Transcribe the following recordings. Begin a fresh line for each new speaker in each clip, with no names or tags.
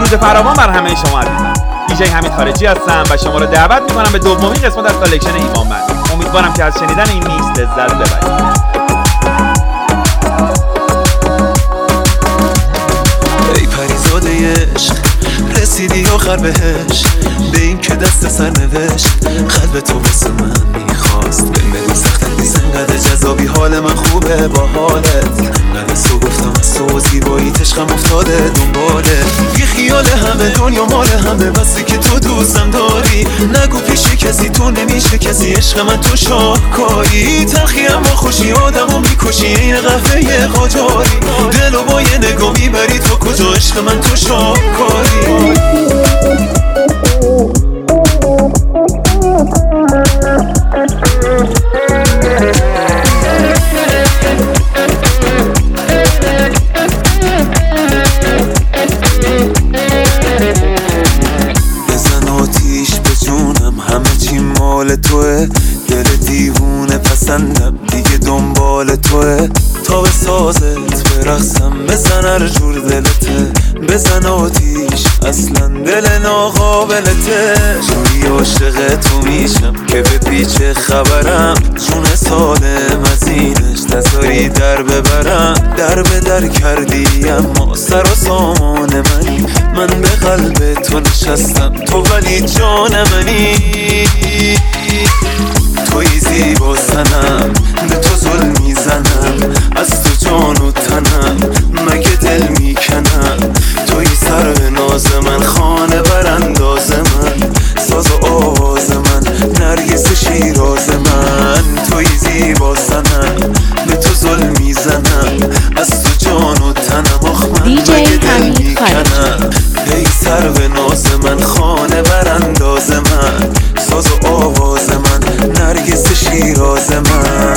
درود فراوان بر همه شما عزیزان. دیجی حمید خارجی هستم و شما رو دعوت میکنم به دومین قسمت از کالکشن ایمانمند. امیدوارم که از شنیدن این میکس لذت ببرید.
ای پریزاده عشق رسیدی آخر بهش، به این که دست سر نوشت قلب تو واسه من میخواست. بدون سختت نیست انقدر جذابی، حال من خوبه با حالت. انقدر سو گفتم از تو زیبایی عشقم افتاده دنباله. بی خیال همه دنیا مال همه، بسی که تو دوستم داری. نگو پیش کسی تو نمیشه کسی، عشق من تو شاهکاری. تلخیم با خوشی آدمو میکشی این قهوه قاجاری. دلو با یه نگاه میبری تو کجا، عشق من تو شاهکاری. بزن آتیش به جونم، همه چی مال توه. دل دیوونه پسندم دیگه دنبال توه. تا به سازت برقصم بزن هر جور دلته. بزن آتیش اصلا دل ناقابلته. جوری عاشق تو میشم که به پیچ خبرم. جون سالم از اینش نذاری در ببرم. در به در کردی اما سر و سامان منی. من به قلب تو نشستم تو ولی جان منی. توی زیبا سنم به تو ظلم میزنم، از تو جان و تنم مگه دل میکنم. توی سر به ناز من، خانه برانداز من، ساز و آواز من، نرگس شیراز من. توی زیبا سنم به تو ظلم میزنم، از تو جان و تنم آخ من مگه دل میکنم. ای سر به ناز من، خانه برانداز من، ساز و آواز من، نرگس شیراز من.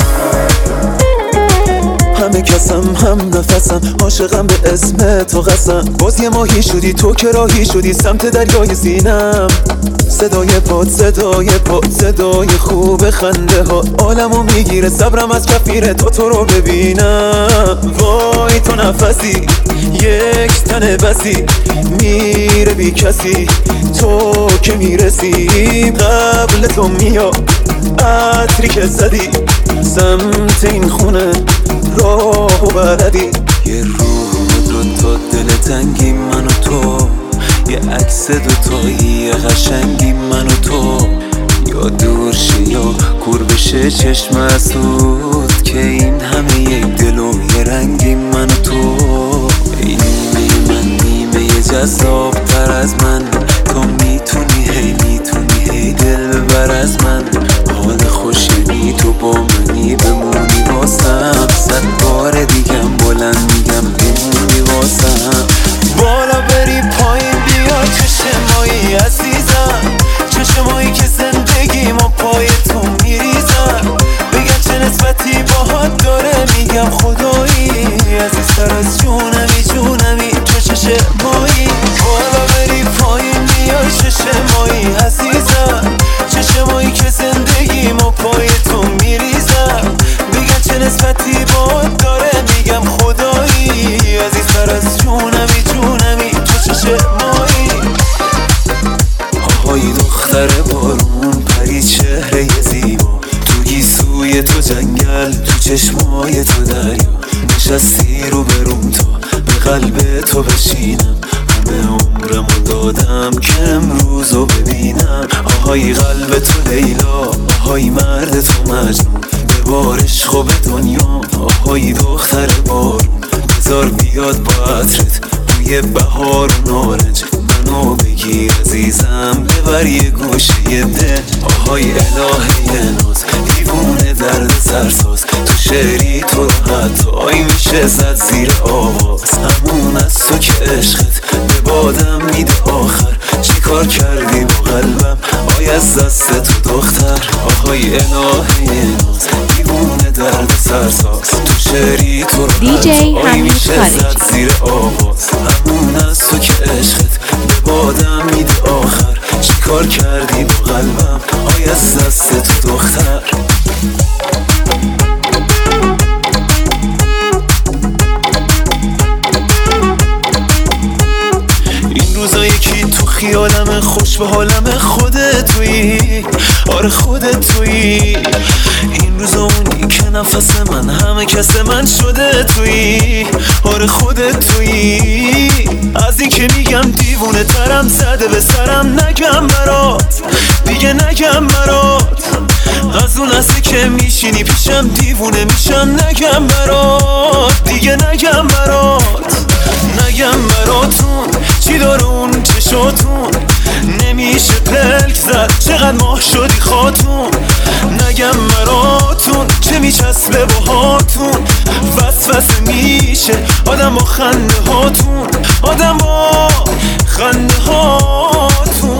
همه کسم هم نفسم، عاشقم به اسم تو قسم. باز یه ماهی شدی تو که راهی شدی سمت دریای سینم. صدای پاد صدای پاد صدای خوب خنده ها عالمو میگیره. صبرم از کفیره تو رو ببینم. وای تو نفسی یک تن بسی، میره بی کسی تو که میرسی. قبل تو میاد عطری که زدی سمت این خونه راهو بلدی. یه روح دوتا دل تنگی من و تو، یه عکس دوتایی قشنگی من و تو. یا دور شه یا کور بشه چشم اسود، که این همه یک دل و یه رنگی من و تو. ای نیمه من نیمه جذاب تر از من، تو میتونی هی دل ببر از من. حال خوشی تو با منی بمونی واسم. 100 بار دیگم بلند میگم بمونی واسم. بالا بری پایین بیا چشمایی عزیزم، چشمایی که زندگیم و پای تو میریزم. بگم چه نسبتی باهات داره، میگم خدایی عزیزتر از جونمی تو چشمایی. بالا بری پایین بیا چشمایی عزیزم، چشمایی که زندگیم و پای تو میریزم. بگم چه نسبتی باهات داره، میگم خدایی عزیزتر از جونمی تو چشمایی. آهای دختر بارون پری چهره زیبا، تو گیسوی تو جنگل تو چشمای تو دریا. نشستی رو بروم تا به قلب تو بشینم. همه عمرمو دادم که امروزو ببینم. آهای قلب تو لیلا، آهای مرد تو مجنون، به بارش خوب دنیا. آهای دختر بارون بذار بیاد با عطرت توی بهار و نارنج. منو بگیر عزیزم ببر یه گوشه دل. آهای الهه ناز دیوونه درد سرساز، تو شعری تو رو حتی میشه زد زیر آواز. همون از تو که عشقت به بادم میده آخر. چی کار کردی با قلبم آی از دست تو دختر. آهای الهه ناز دیوونه درد سرساز، تو شعری تو رو حتی میشه زد زیر آواز. همون از تو که عشقت به بادم میده آخر. چی کار کردی با قلبم آی از دست تو دختر. روزا یکی تو خیالم خوش به حالم خودت تویی، آره خودت تویی. این روزا اونی که نفس من همه کس من شده تویی، آره خودت تویی. از این که میگم دیوونه ترم زده به سرم نگم برات، دیگه نگم برات. از اون لحظه که میشینی پیشم دیوونه میشم نگم برات، دیگه نگم برات. نگم براتون چی داره اون چشاتون، نمیشه پلک زد چقدر ماه شدی خاتون. نگم براتون چه میچسبه باهاتون، وسوسه میشه آدم با خنده هاتون، آدم با خنده هاتون.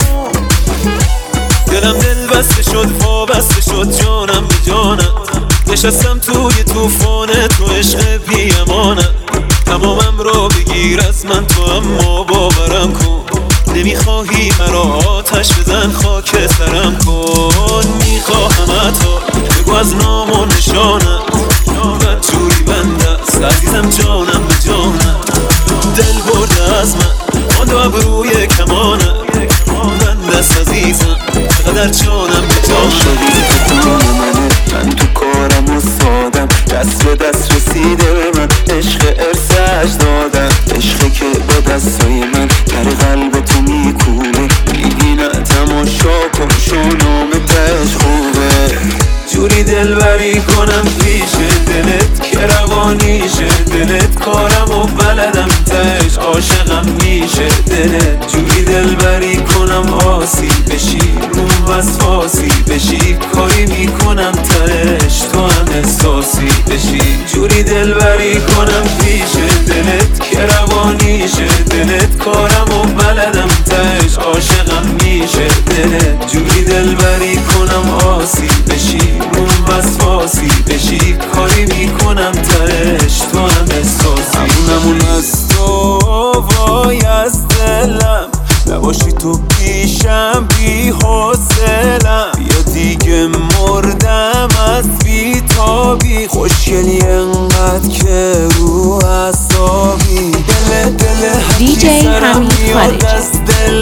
دلم دل بسته شد وابسته شد جانم به جانم، نشستم توی توفانه تو عشق بی امانم. تمامم رو بگیر از من تو اما باورم کن، نمیخواهی مرا آتش بزن خاک سرم کن. میخواهم تا بگو از نام و نشانم، من جوری بنده است عزیزم جانم به جانم. دل برده از من مانده ابروی کمانم، من دست عزیزم چقدر جانم به جانم.
شدی تو منه من تو کارم و سادم، دست به دست رسیده به من عشق ارسش دادم. عشقی که با دستای من در قلب تو میکونه، میگی نه تماشا کن شونام تش خوبه.
جوری دلبری کنم پیش دلت که روانیشه دلت، کارم و بلدم تش عاشقم میشه دلت. جوری دلبری کنم آسی بشی روم وسواسی بشی، کاری میکنم تش تو هم احساسی بشی. جوری دلبری کنم پیش دلت که روانیشه دلت، کارم و بلدم تش عاشقم میشه دلت. جوری دلبری کنم آسی بشی روم وسواسی بشی، کاری میکنم تش تو هم احساسی. همونمون از تو وای از دلم، نباشی تو پیشم بی حوصلم. یا دیگه مردم از بی تابی، خوشگلی انقدر که رو اعصابی. دل
DJ
سرم
حمید
میاد
خارجی.
از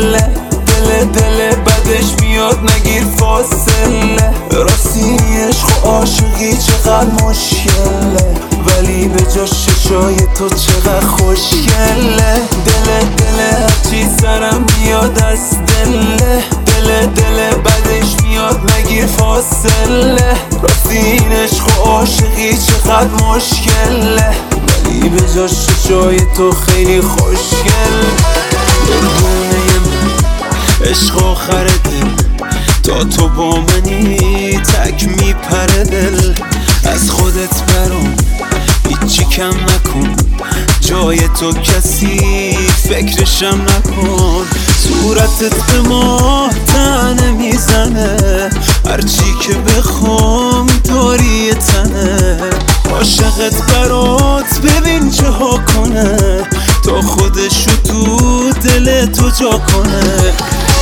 دل بدش میاد نگیر فاصله. راستی عشق و عاشقی چقدر مشکله، ولی به جا ششای تو چقدر خوشگله. دل هرچی سرم میاد از دل بدش میاد نگیر فاصله. راستی این عشق و عاشقی چقدر مشکله، ولی به جا ششای تو خیلی خوشگل. قربونه من عشق آخر دل، تا تو با منی تک میپره دل. از خودت برام هیچی کم نکن، جای تو کسی فکرشم نکن. صورتت به ما تنه میزنه، هرچی که بخوام داری تنه. عاشقت برات ببین چه ها کنه، تا خودشو تو دل تو جا کنه.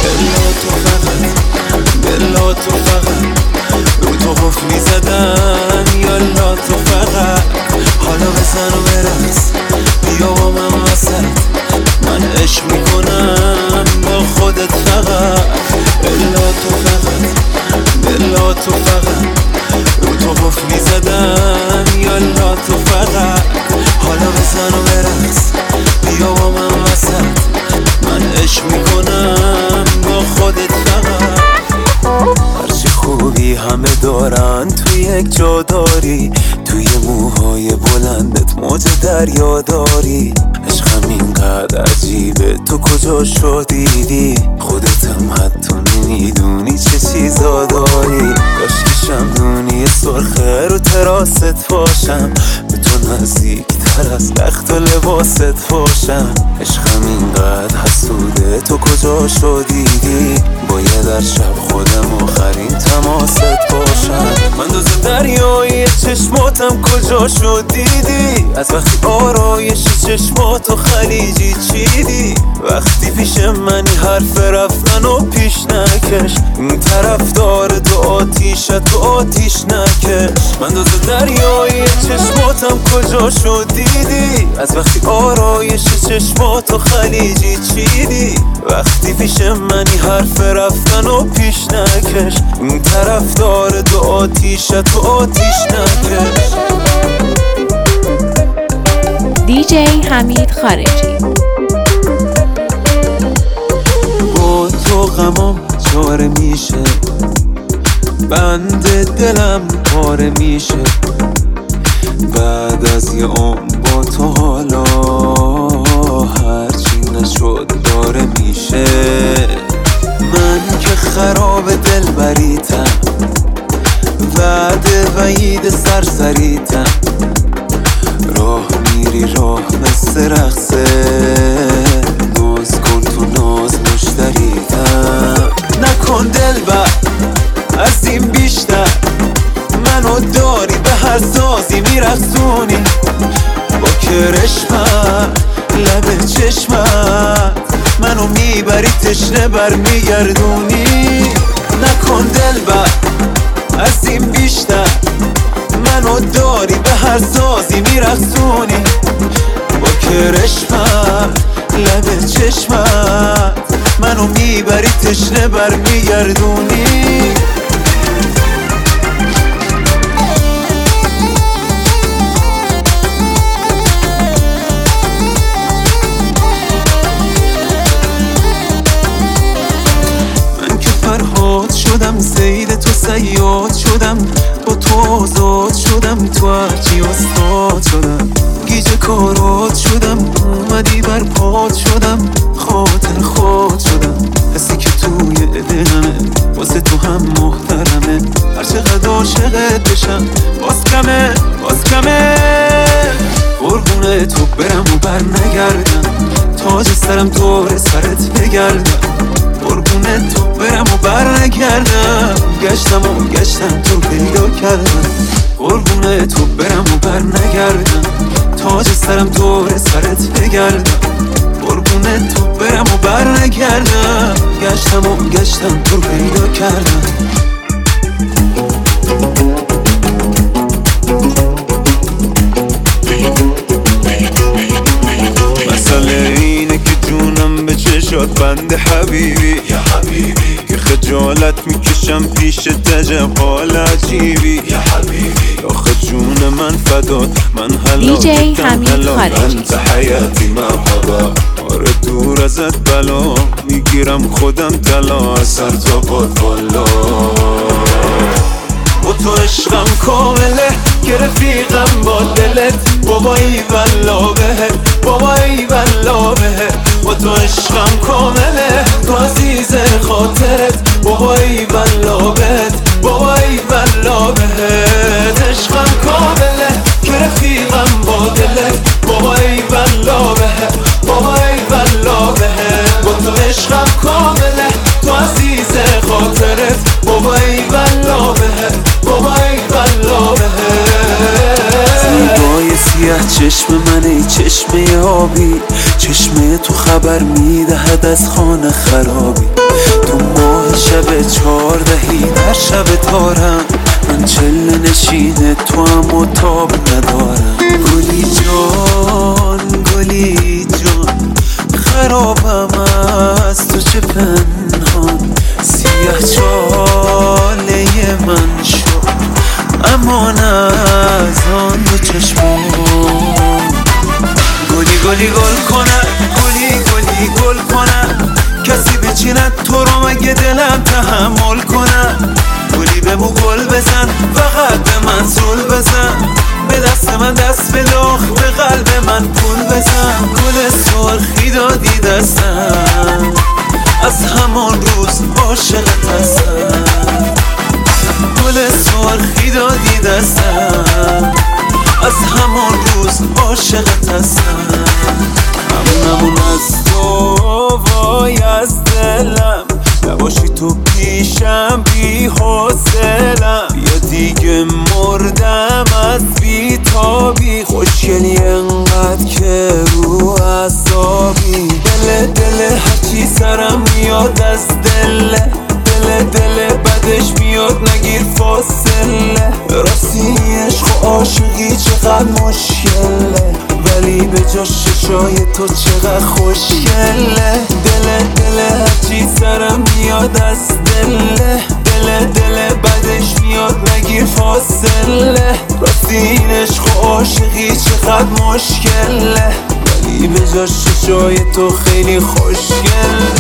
بلا تو فقط رو تو قفل میزدم، یالا تو فقط حالا بزن و برس بیا با من وسط. من عشق میکنم با خودت فقط. بلا تو فقط رو تو قفل میزدم، یالا تو فقط حالا بزن و برس بیا با من وسط. من عشق میکنم با خودت فقط. هرچی خوبی همه دارن تو یک جا داری، توی موهای بلندت موج دریا داری. عشقم اینقدر عجیبه تو کجا شدیدی، خودتم حتی نمیدونی چه چیزا داری. کاش که شمدونی سرخه رو تراست باشم، به تو نزدیک تر از لخت و لباست باشم. عشقم اینقدر حسوده تو کجا شدیدی، باید در شب خودم آخرین تماست باشم. من دوز دریایی چشماتم کجا شدیدی، از وقتی آرایش چشماتو خلیجی چیدی. وقتی پیش منی حرف رفتن و پیش نکش، این طرف داره تو آتیشت تو آتیش نکش. من دوز دریایی چشماتم کجا شد دیدی؟ از وقتی آرایش چشماتو خلیجی چیدی؟ وقتی پیش منی حرف رفتن و پیش نکش، این طرف داره تو آتیشت تو آتیش نکش.
دیجی حمید خارجی.
با تو غمام چاره میشه، بند دلم پاره میشه، بعد از یه عمر با تو حالا هرچی نشد داره میشه. من که خراب دل بریتم، وعده وعید سرسریتم، راه میری راه مثل رقصه، ناز کن تو ناز مشتریتم. نکن دل بر از این بیشتر، منو داری به هر سازی میرقصونی، با کرشمت لب چشمت منو میبری تشنه بر میگردونی. نکن دل بر از این بیشتر، منو داری به هر سازی میرقصونی، با کرشمت لب چشمت منو میبری تشنه بر میگردونی. فرهاد شدم زید تو صیاد شدم، با تو آزاد شدم، تو هرچی استاد شدم، گیج کارات شدم، اومدی بر پاد شدم، خاطر خود شدم، حسی که توی دلمه واسه تو هم محترمه، هر چقدر عاشقت بشم باز کمه باز کمه. قربونه تو برم و بر نگردم، تاج سرم دور سرت بگردم، قربونه تو برم و بر نگردم، گشتم و گشتم تو پیدا کردم، قربونه تو برم و بر نگردم، تاج سرم دور سرت بگردم، قربونه تو برم و بر نگردم، گشتم و گشتم تو پیدا کردم. مسئله اینه که جونم به چشات بند حبیبی، یا حبیبی که خجالت میکشم پیش تجب حال عجیبی، یا حبیبی آخه جون من فدات، من هلاکتم هلاک، انت حیاتی مرحبا، آره دور ازت بلا میگیرم خودم طلا، از سر تا پات بالا. با تو عشقم کامله که رفیقم با دلت، بابا ای والله بهت، بابا ای والله بهت. با تو عشقم کامله تو عزیز خاطرت، بابا ای والله بهت، بابا ای والله بهت. عشقم کامله که رفیقم با دلت، بابا ای والله بهت، بابا ای والله بهت. با تو عشقم کامله تو عزیز خاطرت، بابا ای والله بهت، بابا ای والله بهت. زیبای سیاه چشم من ای چشمه آبی، چشمه تو خبر میدهد از خانه خرابی، تو ماه شب 14 در شب تارم، من چله نشین تو هم و تاب ندارم. گلی جان گلی جان خرابم از تو چه پنهان، سیاه چاله من شد امان از آن دو چشمان. گلی گلی گل کنه، گلی گلی گل کنه، کسی بچیند تو رو مگه دلم تحمل کنه. گلی بمو گل بزن، فقط به من زول بزن، به دست من دست بلاخ، به قلب من پول بزن. گل سرخی دادی دستم، از همان روز عاشقت هستم. گل سرخی دادی دستم، از همان روز عاشقت هستم. ممنون از تو وای از دلم، نباشی تو پیشم بی حوصلم، یا دیگه مردم از بی تابی، خوشگلی انقدر که رو اعصابی. دل چقدر مشکله، ولی به جاش چشای تو چقدر خوشگله. دل هرچی سرم میاد از دله، دل بدش میاد نگیر فاصله. راستی این عشق و عاشقی چقدر مشکله، ولی به جاش چشای تو خیلی خوشگله.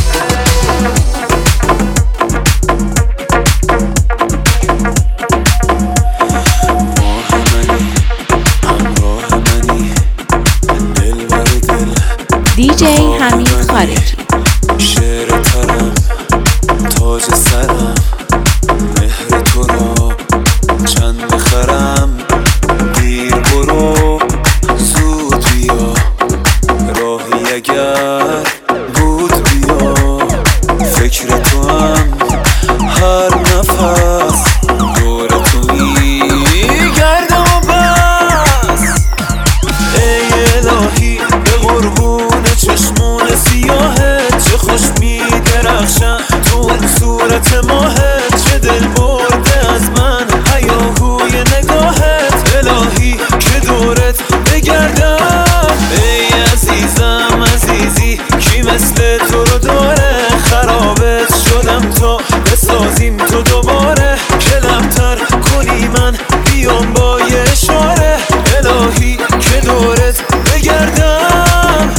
DJ حمید خارجی.
شعر ترم تاج سرم، مهر تو را چند بخرم. دیر برو زود بیا، راهی اگر بود بیا. فکر تو هم هر نفس دور تو میگردم و بس. ای الهی به قربون چشمون سیاهت، چه خوش میدرخشن تو اون صورت ماهت. چه دل برده از من هیاهوی نگاهت، الهی که دورت بگردم. ای عزیزم عزیزی کی مثل تو رو داره، خرابت شدم تا بسازیم تو دوباره. کلمتر کنی من بیام با یه اشاره، الهی که دورت بگردم.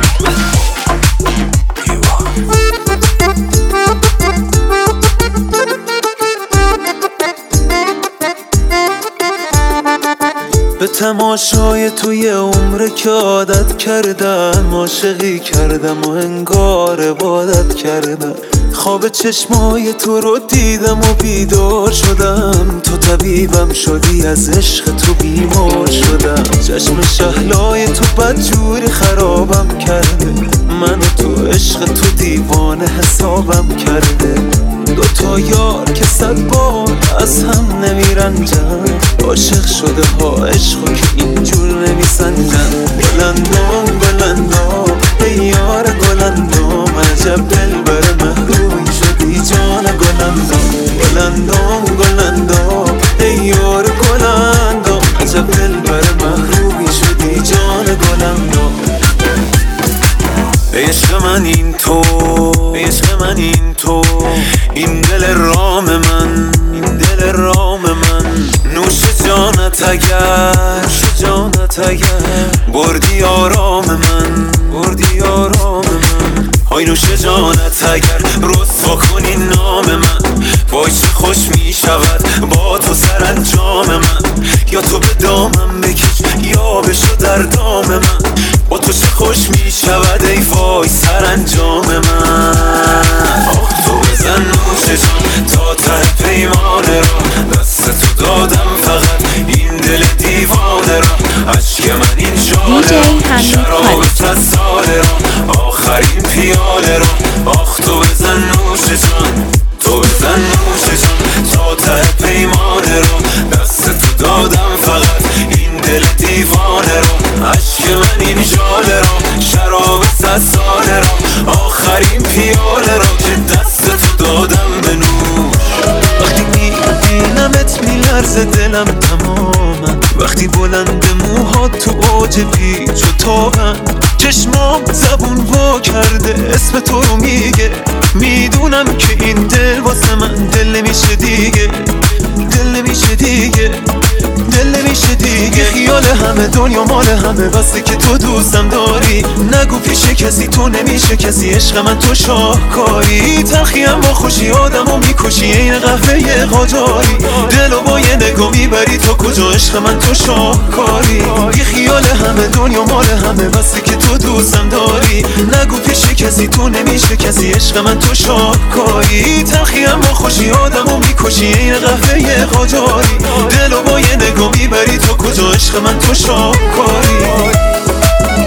به تماشای توی عمر که عادت کردم، عاشقی کردم و انگار عبادت کردم. خواب چشمای تو رو دیدم و بیدار شدم، تو طبیبم شدی از عشق تو بیمار شدم. چشم شهلای تو بدجوری خرابم کرده، من تو عشق تو دیوانه حسابم کرده. دوتا یار که 100 بار از هم نمیرنجن، عاشق شده ها عشقو که اینجور نمیسنجن. گلندام گلندام ای یار گلندام، عجب دل بر محرومی شدی جان گلندام. گلندام گلندام ای یار گلندام، عجب دل بر محرومی شدی جان گلندام. عشق من این تو، عشق من این تو، این دل رام من، این دل رام من. نوش جانت اگر بردی آرام من، بردی آرام من. های نوش جانت اگر رسوا کنی نام من، وای چه خوش می شود با تو سرانجام من. یا تو به دامم بکش یا بشو در دام من، با تو چه خوش می شود ای وای سرانجام من. آه تو بزن نوش جان تا ته پیمانه را، دست تو دادم فقط این دل دیوانه را. عشق من این جاله شراب 100 ساله را، آخرین پیاله را. آخ تو بزن نوش جان، تو بزن نوش جان تا ته پیمانه را. دست تو دادم فقط این دل دیوانه را. عشق من این جاله را، شراب 100 ساله را. آخرین پیاله را که دست تو دادم به نوش. وقتی میبینمت میلرزه دلم تماما، وقتی بلند موها تو اوج پیچ و تابم. چشمام زبون وا کرده اسم تو رو میگه، میدونم که این دل واسه من دل نمیشه دیگه، دل نمیشه دیگه، دل نمیشه دیگه. خیال همه دنیا مال همه، بسته که تو دوستم داری. نگو پیش کسی تو نمیشه کسی، عشق من تو شاهکاری. تلخیم با خوشی آدمو میکشی این قهوه قاجاری. دلو با یه نگاه میبری تو کجا، عشق من تو شاهکاری. یه خیال همه دنیا مال همه، بسته که تو دوستم داری. نگو پیش کسی تو نمیشه کسی، عشق من تو شاهکاری. تلخیم با خوشی آدمو میکشی این قهوه قاجاری. دلو با یه نگاه میبری تو کجا، عشق من تو شاهکاری.